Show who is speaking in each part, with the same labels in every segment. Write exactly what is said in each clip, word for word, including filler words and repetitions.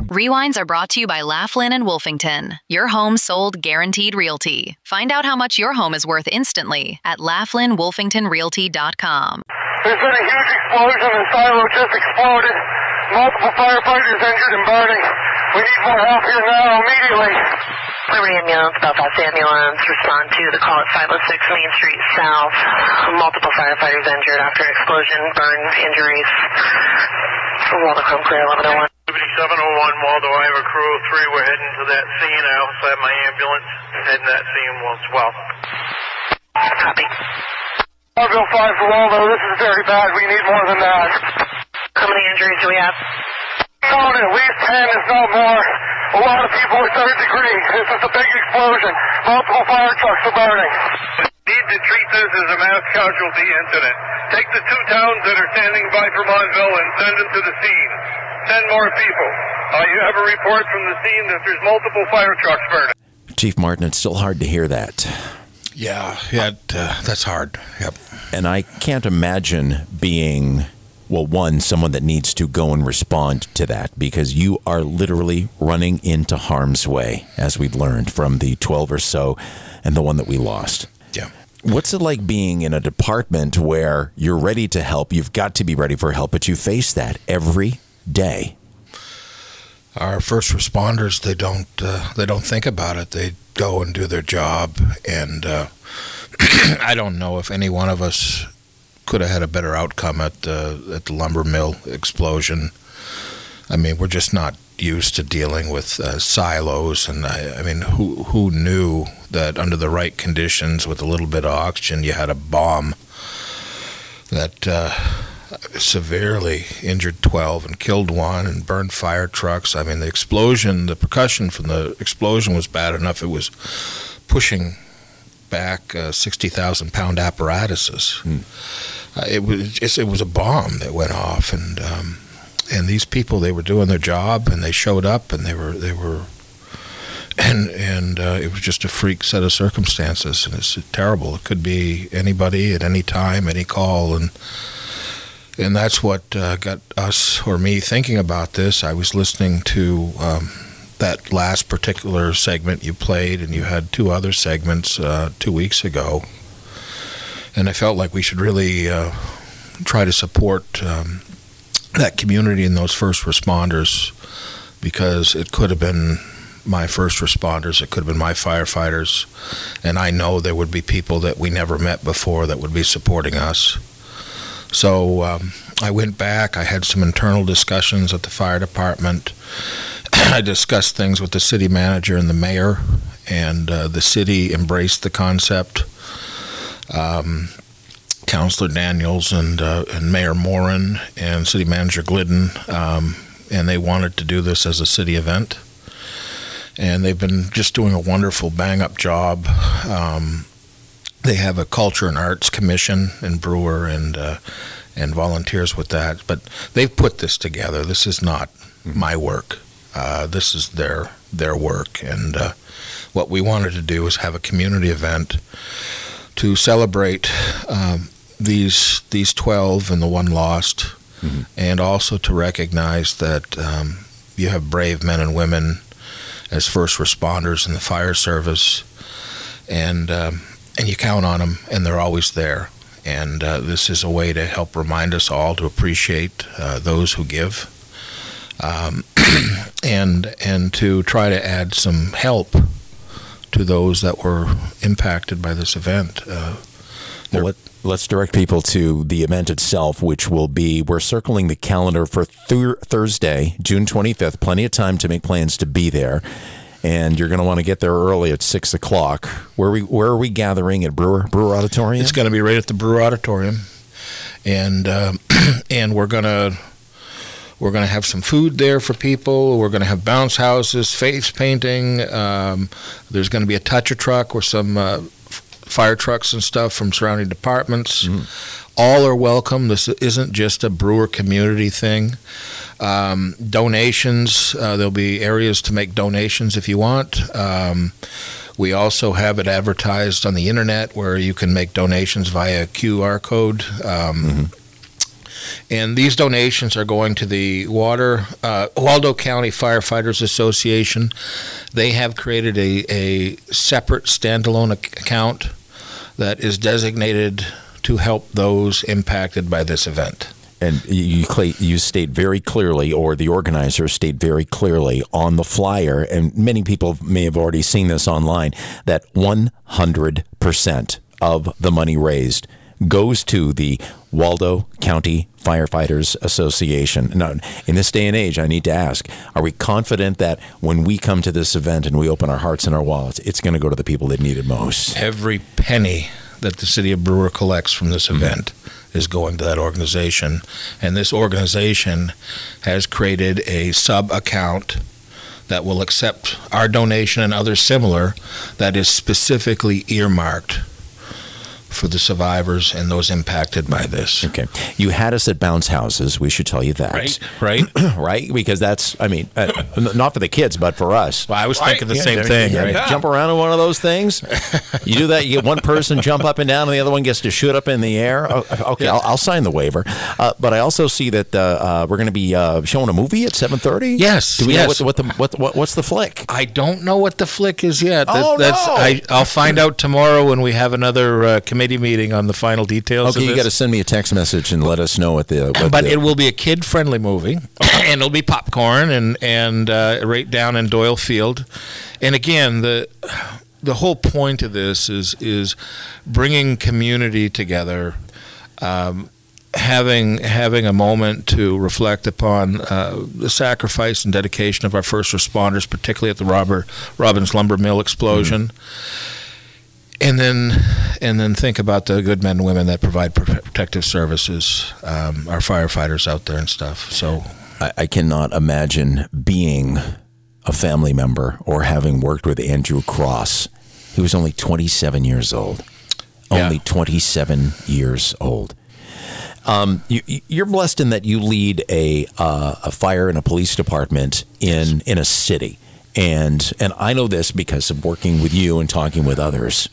Speaker 1: Rewinds are brought to you by Laughlin and Wolfington. Your home sold guaranteed realty. Find out how much your home is worth instantly at laughlin wolfington realty dot com.
Speaker 2: There's been a huge explosion. The silo just exploded. Multiple firefighters injured and burning. We need more help here now, immediately.
Speaker 3: Liberty Ambulance, Belfast Ambulance, respond to the call at five oh six Main Street South. Multiple firefighters injured after explosion, burn injuries. Waldo Chrome Clear, eleven oh one.
Speaker 4: Liberty seven oh one, Waldo, I have a crew of three. We're heading to that scene. I also have my ambulance heading that scene as well.
Speaker 3: Copy.
Speaker 2: Orville five for Waldo, this is very bad. We need more than that.
Speaker 3: How many injuries do we have?
Speaker 2: Count at least ten, if not more. A lot of people are third degree. This is a big explosion. Multiple fire trucks are burning.
Speaker 4: Need to treat this as a mass casualty incident. Take the two towns that are standing by Vermontville and send them to the scene. Send more people. Uh, you have a report from the scene that there's multiple fire trucks burning.
Speaker 5: Chief Martin, it's still hard to hear that.
Speaker 6: Yeah, yeah, it, uh, that's hard. Yep.
Speaker 5: And I can't imagine being, well, one, someone that needs to go and respond to that, because you are literally running into harm's way, as we've learned from the twelve or so and the one that we lost.
Speaker 6: Yeah.
Speaker 5: What's it like being in a department where you're ready to help, you've got to be ready for help, but you face that every day?
Speaker 6: Our first responders, they don't uh, they don't think about it. They go and do their job, and uh, I don't know if any one of us could have had a better outcome at the at the lumber mill explosion. I mean, we're just not used to dealing with uh, silos, and I, I mean, who who knew that under the right conditions, with a little bit of oxygen, you had a bomb that uh, severely injured twelve and killed one and burned fire trucks. I mean, the explosion, the percussion from the explosion was bad enough. It was pushing back uh, sixty thousand pound apparatuses. Hmm. Uh, it was just, it was a bomb that went off, and um, and these people, they were doing their job, and they showed up, and they were they were, and and uh, it was just a freak set of circumstances, and it's terrible. It could be anybody at any time, any call, and. And that's what uh, got us, or me, thinking about this. I was listening to um, that last particular segment you played, and you had two other segments uh, two weeks ago. And I felt like we should really uh, try to support um, that community and those first responders, because it could have been my first responders, it could have been my firefighters, and I know there would be people that we never met before that would be supporting us. So um, I went back, I had some internal discussions at the fire department. I discussed things with the city manager and the mayor, and uh, the city embraced the concept. Um, Councillor Daniels and uh, and Mayor Morin and City Manager Glidden, um, and they wanted to do this as a city event. And they've been just doing a wonderful bang-up job. Um, They have a culture and arts commission in Brewer, and uh, and volunteers with that. But they've put this together. This is not my work. Uh, this is their their work. And uh, what we wanted to do is have a community event to celebrate um, these these twelve and the one lost, mm-hmm. and also to recognize that um, you have brave men and women as first responders in the fire service, and um, and you count on them, and they're always there. And uh, this is a way to help remind us all to appreciate uh, those who give, um, and and to try to add some help to those that were impacted by this event. Uh,
Speaker 5: well, let, let's direct people to the event itself, which will be, we're circling the calendar for th- Thursday, June twenty-fifth. Plenty of time to make plans to be there. And you're going to want to get there early at six o'clock. Where are we, where are we gathering at Brewer Brewer Auditorium?
Speaker 6: It's going to be right at the Brewer Auditorium, and um, and we're going to we're going to have some food there for people. We're going to have bounce houses, face painting. Um, there's going to be a toucher truck with some uh, fire trucks and stuff from surrounding departments. Mm. All are welcome. This isn't just a Brewer community thing. Um, donations, uh, there'll be areas to make donations if you want. Um, we also have it advertised on the internet where you can make donations via Q R code. Um, mm-hmm. And these donations are going to the Water uh, Waldo County Firefighters Association. They have created a, a separate standalone account that is designated to help those impacted by this event.
Speaker 5: And you you state very clearly, or the organizers state very clearly on the flyer, and many people may have already seen this online, that one hundred percent of the money raised goes to the Waldo County Firefighters Association. Now, in this day and age, I need to ask, are we confident that when we come to this event and we open our hearts and our wallets, it's going to go to the people that need it most?
Speaker 6: Every penny that the city of Brewer collects from this event mm-hmm. is going to that organization. And this organization has created a sub-account that will accept our donation and others similar that is specifically earmarked for the survivors and those impacted by this.
Speaker 5: Okay. You had us at bounce houses. We should tell you that.
Speaker 6: Right, right.
Speaker 5: Right? Because that's, I mean, uh, not for the kids, but for us.
Speaker 6: Well, I was
Speaker 5: right?
Speaker 6: thinking the
Speaker 5: yeah,
Speaker 6: same thing.
Speaker 5: Yeah,
Speaker 6: right?
Speaker 5: Jump around in one of those things. You do that, you get one person jump up and down, and the other one gets to shoot up in the air. Oh, okay, yeah. I'll, I'll sign the waiver. Uh, but I also see that uh, uh, we're going to be uh, showing a movie at seven thirty.
Speaker 6: Yes.
Speaker 5: Do we
Speaker 6: yes.
Speaker 5: know what the, what, the, what, what what's the flick?
Speaker 6: I don't know what the flick is yet. That,
Speaker 5: oh,
Speaker 6: that's,
Speaker 5: no.
Speaker 6: I, I'll find out tomorrow when we have another uh, committee meeting on the final details.
Speaker 5: Okay,
Speaker 6: of
Speaker 5: you got to send me a text message and let us know what the. What
Speaker 6: but
Speaker 5: the,
Speaker 6: it will be a kid-friendly movie, and it'll be popcorn and and uh, right down in Doyle Field. And again, the the whole point of this is is bringing community together, um, having having a moment to reflect upon uh, the sacrifice and dedication of our first responders, particularly at the Robert Robbins Lumber Mill explosion. Mm-hmm. And then, and then think about the good men and women that provide protective services, um, our firefighters out there and stuff. So,
Speaker 5: I, I cannot imagine being a family member or having worked with Andrew Cross. He was only twenty-seven years old. Only yeah. twenty-seven years old. Um, you, you're blessed in that you lead a uh, a fire and a police department in yes. in a city, and and I know this because of working with you and talking with others.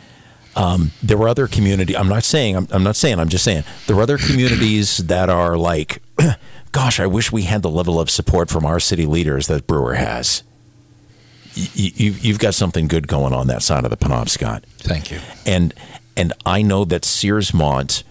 Speaker 5: Um, there were other community. I'm not saying. I'm, I'm not saying. I'm just saying there are other communities that are like, gosh, I wish we had the level of support from our city leaders that Brewer has. You, you, you've got something good going on that side of the Penobscot.
Speaker 6: Thank you.
Speaker 5: And and I know that Searsmont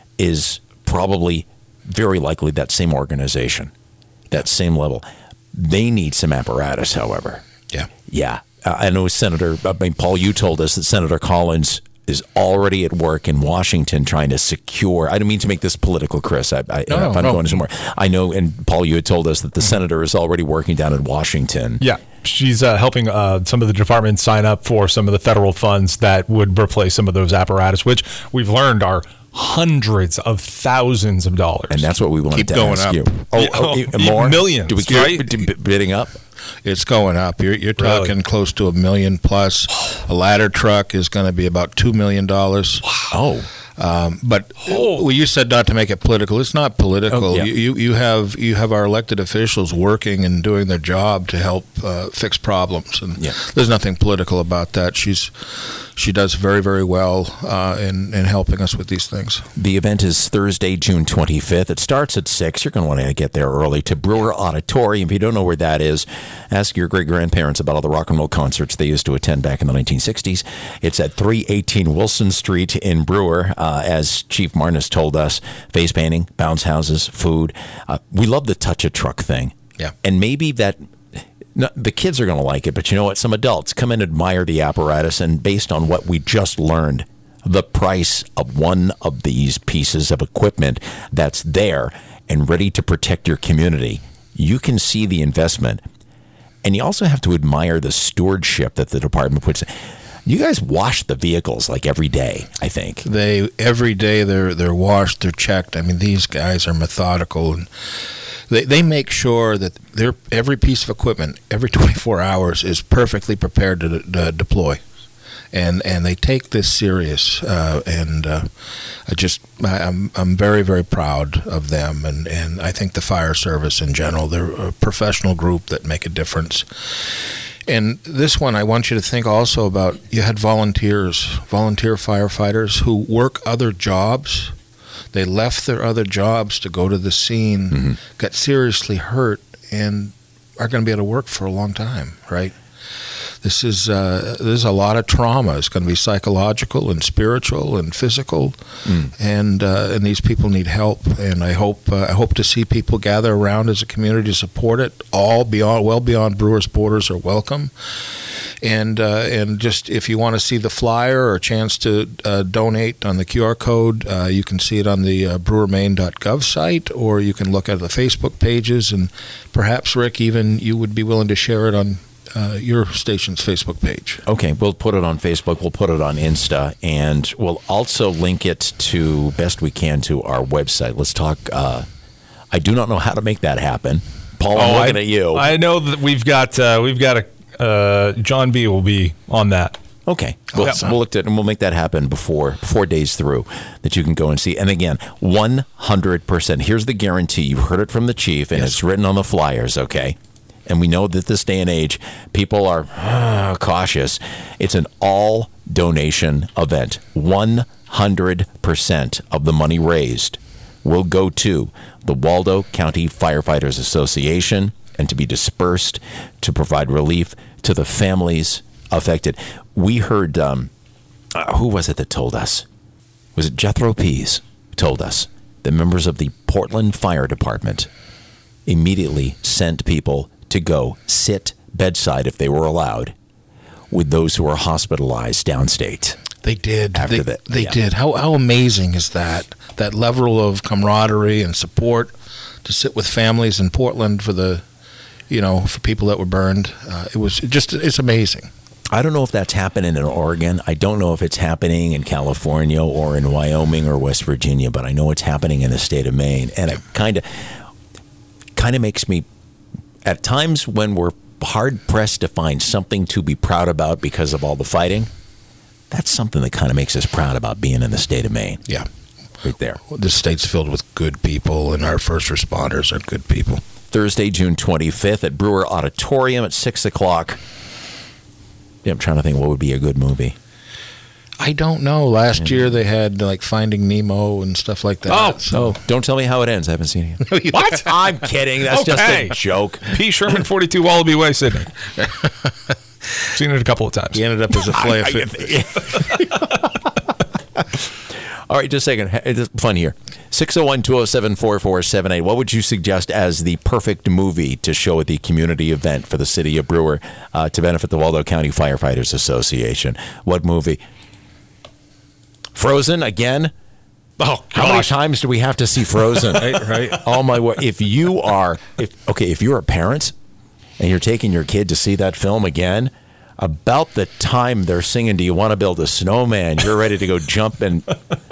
Speaker 5: is probably very likely that same organization, that same level. They need some apparatus, however.
Speaker 6: Yeah.
Speaker 5: Yeah. Uh, I know Senator. I mean, Paul, you told us that Senator Collins is already at work in Washington trying to secure. I don't mean to make this political, Chris. I, I,
Speaker 6: no,
Speaker 5: if I'm
Speaker 6: no.
Speaker 5: going somewhere. I know, and Paul, you had told us that the senator is already working down in Washington.
Speaker 7: Yeah, she's uh, helping uh, some of the departments sign up for some of the federal funds that would replace some of those apparatus, which we've learned are hundreds of thousands of dollars.
Speaker 5: And that's what we wanted
Speaker 6: Keep
Speaker 5: to
Speaker 6: going
Speaker 5: ask
Speaker 6: up.
Speaker 5: you. Oh, oh, oh more?
Speaker 7: Millions.
Speaker 5: Do we keep
Speaker 7: right?
Speaker 5: bidding up?
Speaker 6: It's going up. You're, you're talking
Speaker 7: really?
Speaker 6: close to a million plus. A ladder truck is going to be about two million dollars.
Speaker 5: Oh.
Speaker 6: Um, but
Speaker 7: Oh.
Speaker 6: well, you said not to make it political. It's not political.
Speaker 5: Oh, yeah.
Speaker 6: you, you you have you have our elected officials working and doing their job to help uh, fix problems, and
Speaker 5: Yeah.
Speaker 6: there's nothing political about that. She's she does very very well uh, in in helping us with these things.
Speaker 5: The event is Thursday, June twenty-fifth. It starts at six. You're going to want to get there early to Brewer Auditorium. If you don't know where that is, ask your great-grandparents about all the rock and roll concerts they used to attend back in the nineteen sixties. It's at three eighteen Wilson Street in Brewer. Uh, as Chief Martinez told us, face painting, bounce houses, food. Uh, we love the touch a truck thing.
Speaker 6: Yeah.
Speaker 5: And maybe that... No, the kids are going to like it, but you know what? Some adults come and admire the apparatus, and based on what we just learned, the price of one of these pieces of equipment that's there and ready to protect your community, you can see the investment. And you also have to admire the stewardship that the department puts in. You guys wash the vehicles like every day, I think.
Speaker 6: They every day they're they're washed, they're checked. I mean, these guys are methodical, and they they make sure that their every piece of equipment every twenty-four hours is perfectly prepared to, to deploy, and and they take this serious. Uh, and uh, I just I, I'm I'm very very proud of them, and, and I think the fire service in general, they're a professional group that make a difference. And this one, I want you to think also about, you had volunteers, volunteer firefighters who work other jobs They left their other jobs to go to the scene, mm-hmm. got seriously hurt, and are going to be able to work for a long time, right? This is uh, there's a lot of trauma. It's going to be psychological and spiritual and physical, mm. and uh, and these people need help. And I hope uh, I hope to see people gather around as a community to support it. All beyond, well beyond Brewers borders are welcome. And uh, and just if you want to see the flyer or a chance to uh, donate on the Q R code, uh, you can see it on the uh, brewer maine dot gov site, or you can look at the Facebook pages. And perhaps, Rick, even you would be willing to share it on Uh, your station's Facebook page.
Speaker 5: Okay, we'll put it on Facebook, we'll put it on Insta, and we'll also link it to, best we can, to our website. Let's talk, uh, I do not know how to make that happen. Paul, I'm
Speaker 7: oh,
Speaker 5: looking
Speaker 7: I,
Speaker 5: at you.
Speaker 7: I know that we've got, uh, we've got a, uh, John B. will be on that.
Speaker 5: Okay, we'll,
Speaker 7: Yeah.
Speaker 5: we'll look at and we'll make that happen before four days through, that you can go and see. And again, one hundred percent. Here's the guarantee. You heard it from the chief, and
Speaker 6: Yes.
Speaker 5: it's written on the flyers, okay? And we know that this day and age, people are uh, cautious. It's an all-donation event. one hundred percent of the money raised will go to the Waldo County Firefighters Association and to be dispersed to provide relief to the families affected. We heard, um, uh, who was it that told us? Was it Jethro Pease told us that members of the Portland Fire Department immediately sent people to go sit bedside, if they were allowed, with those who were hospitalized downstate.
Speaker 6: They did.
Speaker 5: After
Speaker 6: they
Speaker 5: that,
Speaker 6: they
Speaker 5: yeah.
Speaker 6: did. How how amazing is that? That level of camaraderie and support to sit with families in Portland for the, you know, for people that were burned. Uh, it was just it's amazing.
Speaker 5: I don't know if that's happening in Oregon. I don't know if it's happening in California or in Wyoming or West Virginia, but I know it's happening in the state of Maine, and it kind of kind of makes me. At times when we're hard-pressed to find something to be proud about because of all the fighting, that's something that kind of makes us proud about being in the state of Maine.
Speaker 6: Yeah.
Speaker 5: Right there.
Speaker 6: This state's filled with good people, and our first responders are good people.
Speaker 5: Thursday, June twenty-fifth at Brewer Auditorium at six o'clock. Yeah, I'm trying to think what would be a good movie.
Speaker 6: I don't know. Last year they had like Finding Nemo and stuff like that.
Speaker 7: Oh,
Speaker 5: So don't tell me how it ends. I haven't seen it yet.
Speaker 7: What?
Speaker 5: I'm kidding. That's
Speaker 7: Okay.
Speaker 5: just a joke.
Speaker 7: P. Sherman, forty-two Wallaby Way, Sydney. Seen it a couple of times.
Speaker 6: He ended up as a flay of
Speaker 5: I-
Speaker 6: fit.
Speaker 5: All right, just a second. It's fun here. six oh one, two oh seven, four four seven eight. What would you suggest as the perfect movie to show at the community event for the city of Brewer uh, to benefit the Waldo County Firefighters Association? What movie? Frozen again?
Speaker 7: Oh,
Speaker 5: How many
Speaker 7: gosh.
Speaker 5: times do we have to see Frozen?
Speaker 6: Right, right.
Speaker 5: Oh my word! If you are, if okay, if you're a parent and you're taking your kid to see that film again, about the time they're singing "Do you want to build a snowman?" you're ready to go jump and.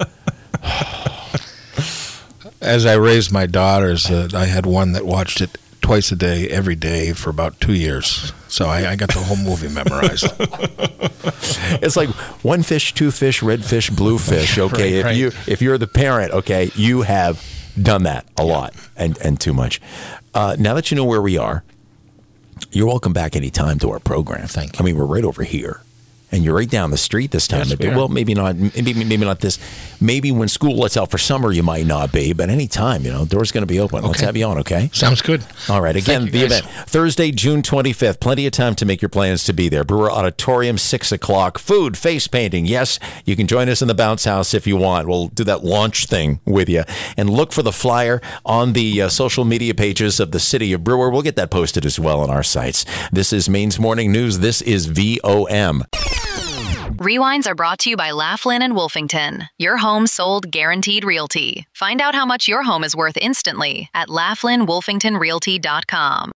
Speaker 6: As I raised my daughters, uh, I had one that watched it twice a day, every day for about two years. So I, I got the whole movie memorized.
Speaker 5: It's like one fish, two fish, red fish, blue fish. Okay,
Speaker 6: Right,
Speaker 5: if
Speaker 6: right.
Speaker 5: you if you're the parent, okay, you have done that a lot and and too much. Uh, now that you know where we are, you're welcome back anytime to our program.
Speaker 6: Thank you.
Speaker 5: I mean, we're right over here, and you're right down the street this time.
Speaker 6: Yes, we are.
Speaker 5: Well, maybe not. Maybe maybe not this. Maybe when school lets out for summer, you might not be, but anytime, you know, door's going to be open. Let's
Speaker 6: Okay.
Speaker 5: have you on, okay?
Speaker 6: Sounds good.
Speaker 5: All right. Again,
Speaker 6: Thank you,
Speaker 5: the
Speaker 6: guys.
Speaker 5: event, Thursday, June twenty-fifth. Plenty of time to make your plans to be there. Brewer Auditorium, six o'clock. Food, face painting. Yes, you can join us in the bounce house if you want. We'll do that launch thing with you. And look for the flyer on the uh, social media pages of the city of Brewer. We'll get that posted as well on our sites. This is Maine's Morning News. This is V O M.
Speaker 1: Rewinds are brought to you by Laughlin and Wolfington, your home sold guaranteed realty. Find out how much your home is worth instantly at laughlin wolfington realty dot com.